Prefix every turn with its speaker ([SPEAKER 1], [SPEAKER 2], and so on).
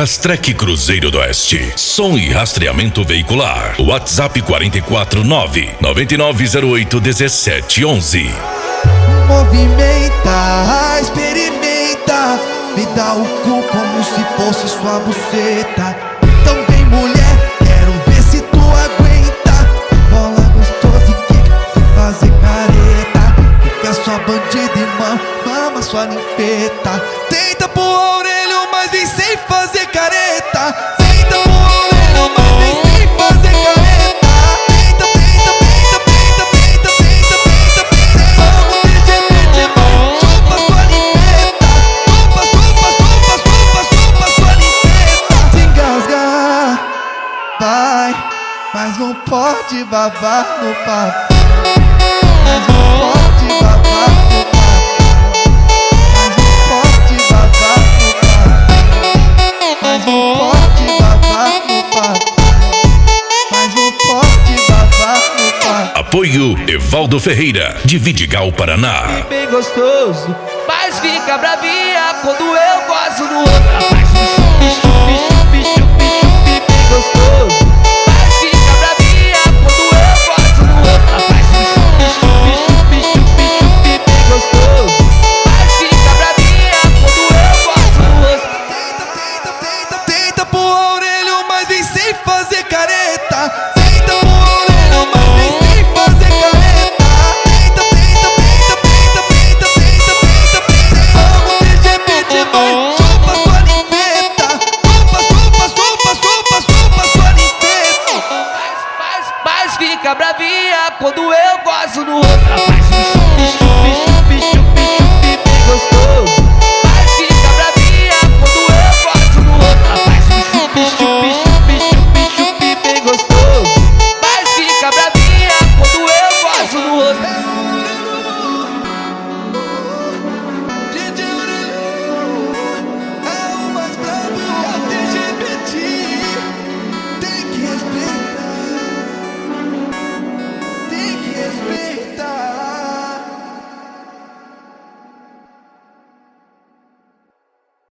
[SPEAKER 1] Rastrec Cruzeiro do Oeste. Som e rastreamento veicular. WhatsApp 449-9908-1711.
[SPEAKER 2] Movimenta, experimenta, me dá o cu como se fosse sua buceta. Então vem mulher, quero ver se tu aguenta. Bola gostosa e quica, sem fazer careta. Fica sua bandida e mama sua ninfeta. Tenta pôr a orelha, mas vem sem fazer careta. Tenta pôr a orelha, mas vem sem fazer careta. Tenta, tenta, tenta, tenta, tenta, tenta, tenta, tenta. Vamos TGP, chupa sua ninfeta. Chupa, chupa, chupa, chupa, chupa sua ninfeta. Se engasgar, vai, mas não pode babar no papo. Mas não pode babar no papo. Mas não pode babar no papo. Mas não pode babar no papo. Mas não pode babar no papo.
[SPEAKER 1] Apoio Evaldo Ferreira, de Vidigal, Paraná.
[SPEAKER 3] Bem gostoso, mas fica bravinha quando eu gosto no outro. Faz um chupi, chupi, chupi, chupi, chupi, bem gostoso, mas fica bravinha quando eu gosto no outro. Faz um chupi, chupi, chupi, chupi, chupi, bem gostoso, mas fica bravinha quando eu gosto no outro.
[SPEAKER 2] Tenta, tenta, tenta, tenta pôr a orelha, mas vem sem fazer careta. Tenta pôr a orelha, mas vem sem fazer careta. Tenta, tenta, tenta, tenta, tenta, tenta, tenta, tenta. Vamos TGP demais, chupa sua ninfeta. Chupa, chupa, chupa, chupa, chupa sua ninfeta.
[SPEAKER 3] Mas fica bravinha quando eu gosto no outro.